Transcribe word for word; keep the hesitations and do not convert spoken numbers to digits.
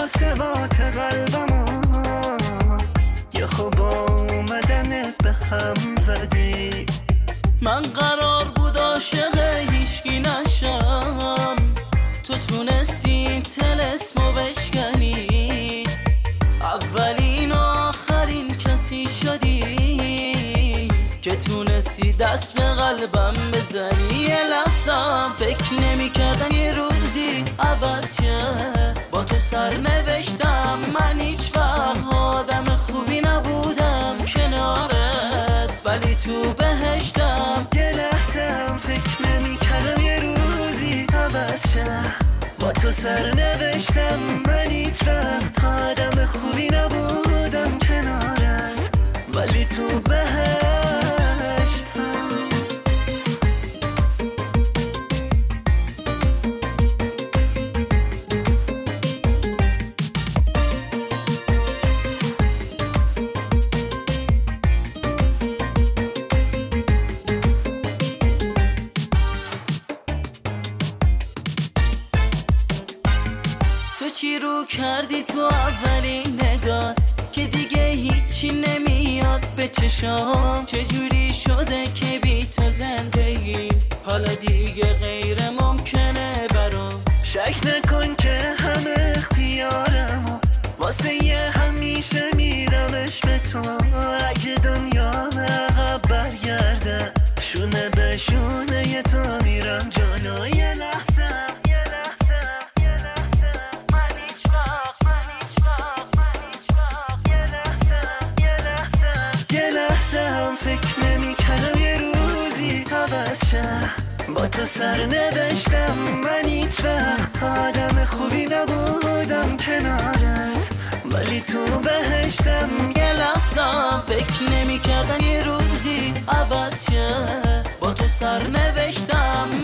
محاسبات قلبمو یه خوب اومدنت به هم زدی. من قرار بود عاشق هیچکی نشم، تو تونستی طلسمو بشکنی، اولین و آخرین کسی شدی که تونستی دست به قلبم بزنی. یه لحظم فکر نمی کردم یه روزی عوض شه، با تو سر نوشتم من هیچ وقت آدم خوبی نبودم کنارت، ولی تو بهشتم. یه لحظم فکر نمی کردم یه روزی عوض شه، با تو سر نوشتم من هیچ وقت آدم خوبی نبودم کنارت، ولی تو بهشتم. چی رو کردی تو اولین نگاه که دیگه هیچی نمیاد به چشام؟ چجوری شده که بی تو زندگی حالا دیگه غیر ممکنه برام؟ شک نکن که همه اختیارم واسه یه همیشه میرمش به تو. اگه دنیا عقب برگرده شونه به شونه یه تا میرم جلو. یه لحظه فکر نمی کردم یه روزی عوض شه، با تو سر نوشتم من هیچ وقت آدم خوبی نبودم کنارت، ولی تو بهشتم. یه لحظه فکر نمی کردم یه روزی عوض شه، با تو سر نوشتم